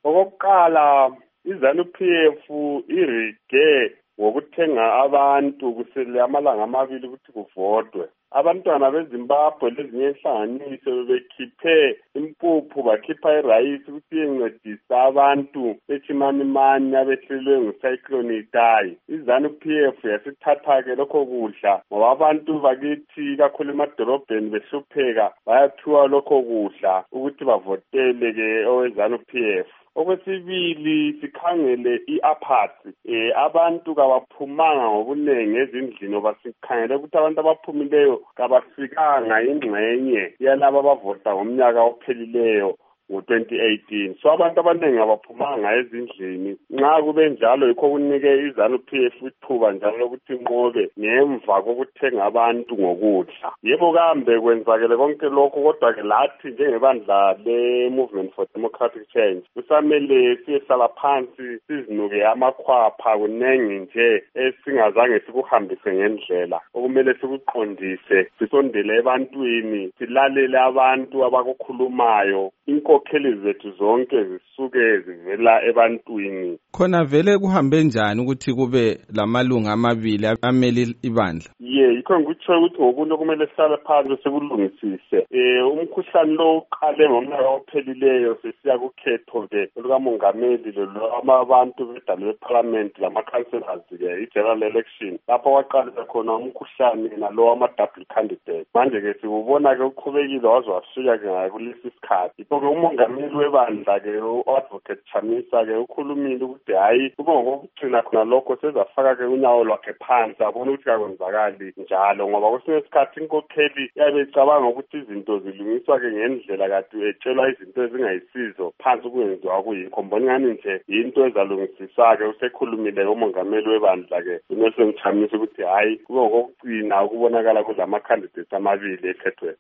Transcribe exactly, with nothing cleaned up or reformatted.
Okokuqala iZanu-P F irige ngokuthenga abantu kusele amalanga amabili ukuthi kuvotwe. Abantwana beZimbabwe lezinye inhlanganiso bekhiphe impuphu bakhipha irayisi ukuthi yencedisa abantu eChimanimani abehlelwe ngucyclone Idai. iZanu-P F yasithatha ke lokho kudla ngoba abantu bakithi kakhulu emadolobheni behlupheka bayathiwa lokho kudla ukuthi bavotele ke oweZanu-P F. Okwesibili sikhangele i-apathy eh abantu kabaphumanga ngobunengi ezindlini ngoba sikhangele ukuthi abantu abaphumileyo kabafikanga ingxenye yalabo abavota ngomnyaka ophelileyo ngo twenty eighteen. So abantu abaningi abaphumanga ezindlini. Nxa kube njalo yikho kunike iZanu-P F ithuba njalo ukuthi inqobe ngemva kokuthenga abantu ngokudla. Yebo kambe kwenzakele konke lokho kodwa ke lathi njengebandla le-Movement for Democratic Change kusamele siyehlala phansi sizinuke amakhwapha kunengi nje esingazange sikuhambise ngendlela okumele sikuqondise sisondele ebantwini silalele abantu abakukhulumayo inkokheli zethu zonke zisuke zivela ebantwini. Khona vele kuhambe njani ukuthi kube lamalunga amabili amele ibandla? Ye yikho ngikutsho ukuthi ngokunye kumele sihlale phansi sekulungisise. Eh umkhuhlane lo uqale ngomnyaka ophelileyo sesiya kukhetho ke lukamongameli lo abantu bedalo leparliament lama-councillors ke i-general election lapho waqalisa khona umkhuhlane nalo ama-double candidate. Manje ke sikubona ke uqhubekile waze wafika ke ngakulesi sikhathi. Ke umongameli webandla ke u-advocate Chamisa ke ukhulumile ukuthi hayi kube ngokugcina khona lokho sezafaka ke unyawo lwakhe phansi abona ukuthi akwenzakali njalo ngoba kwesinye isikhathi inkokheli yabe icabanga ukuthi izinto zilungiswa ke ngendlela kade etshelwa izinto ezingayisizo phansi kwenziwa kuyikho mbona ngani nje into ezalungisisa ke usekhulumile umongameli webandla ke uNelson Chamisa ukuthi hayi kube ngokugcina ukubonakala kulama candidates amabili ekhethwe.